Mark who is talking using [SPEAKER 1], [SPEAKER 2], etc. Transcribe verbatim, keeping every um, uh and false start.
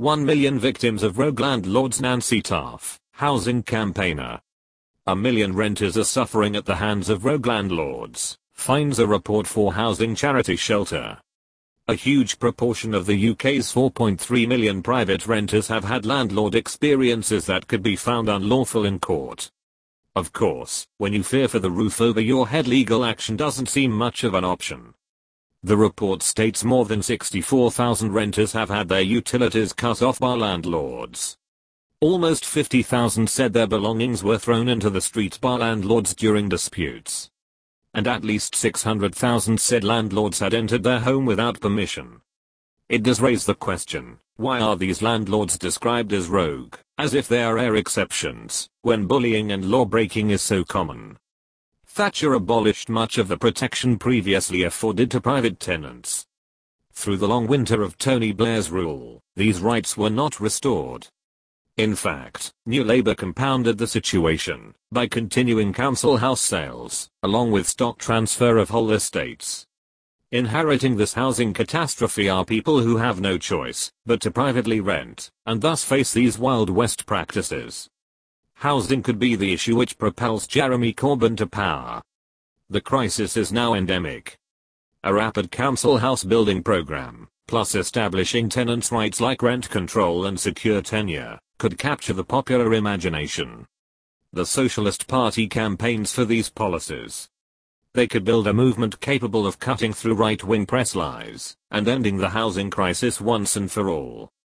[SPEAKER 1] one million victims of rogue landlords. Nancy Taff, housing campaigner. A million renters are suffering at the hands of rogue landlords, finds a report for housing charity Shelter. A huge proportion of the U K's four point three million private renters have had landlord experiences that could be found unlawful in court. Of course, when you fear for the roof over your head, legal action doesn't seem much of an option. The report states more than sixty-four thousand renters have had their utilities cut off by landlords. Almost fifty thousand said their belongings were thrown into the street by landlords during disputes. And at least six hundred thousand said landlords had entered their home without permission. It does raise the question, why are these landlords described as rogue, as if they are rare exceptions, when bullying and law breaking is so common? Thatcher abolished much of the protection previously afforded to private tenants. Through the long winter of Tony Blair's rule, these rights were not restored. In fact, New Labour compounded the situation by continuing council house sales, along with stock transfer of whole estates. Inheriting this housing catastrophe are people who have no choice but to privately rent, and thus face these Wild West practices. Housing could be the issue which propels Jeremy Corbyn to power. The crisis is now endemic. A rapid council house building program, plus establishing tenants' rights like rent control and secure tenure, could capture the popular imagination. The Socialist Party campaigns for these policies. They could build a movement capable of cutting through right-wing press lies and ending the housing crisis once and for all.